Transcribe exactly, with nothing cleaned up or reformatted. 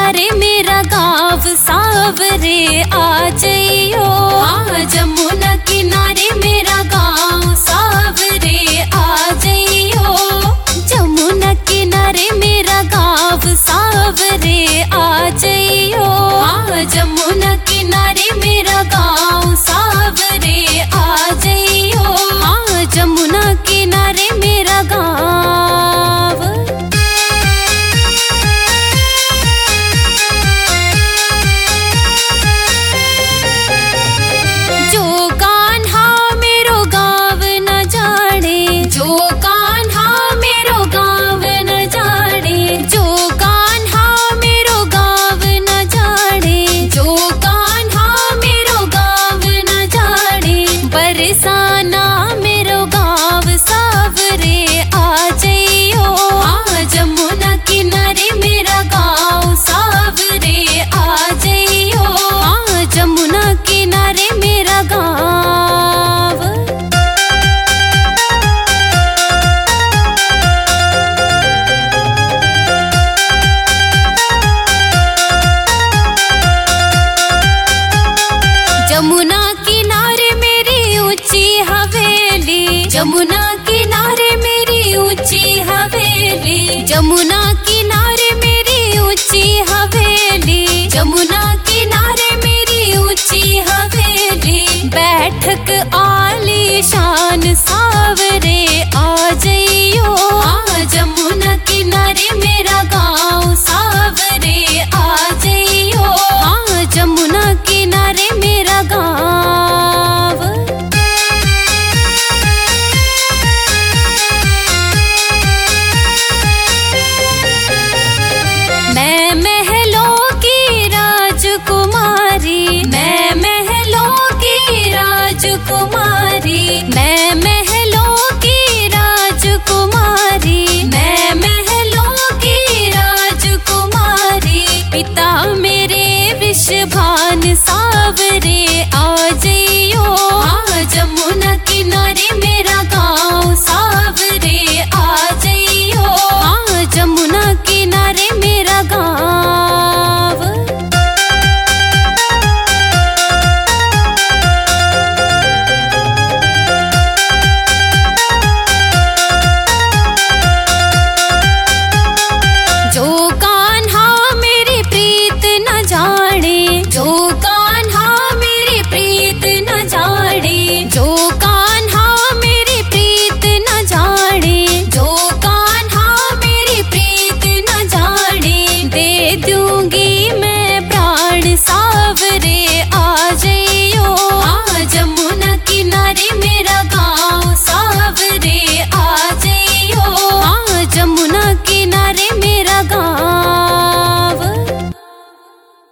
किनारे मेरा गाँव सावरे आ जइयो। हाँ जमुना किनारे मेरा गाँव सावरे आ जइयो। जमुना किनारे मेरा गाँव सावरे आ जइयो। हाँ जमुना किनारे मेरा गाँव सावरे आ जइयो। हाँ जमुना किनारे मेरा गाँव। जो कान्हा मेरो गाँव न जाने, जो कान्हा मेरो गाँव न जाने, जो कान्हा मेरो गाँव न जाने, जो कान्हा मेरो गाँव न जाने। बरसाना मेरो गाँव सावरे आ जइयो। हाँ जमुना किनारे मेरा गाँव सावरे आ जइयो। हाँ जमुना किनारे मेरा गाँव। जमुना किनारे मेरी ऊंची हवेली, जमुना किनारे मेरी ऊंची हवेली, जमुना किनारे मेरी ऊंची हवेली, जमुना किनारे मेरी ऊंची हवेली। बैठक आलीशान सावरे आ जइयो। हाँ जमुना किनारे मेरा गाँव सावरे आ जइयो। हाँ जमुना किनारे मेरा गाँव। मैं महलों की राजकुमारी, मैं महलों की राजकुमारी, मैं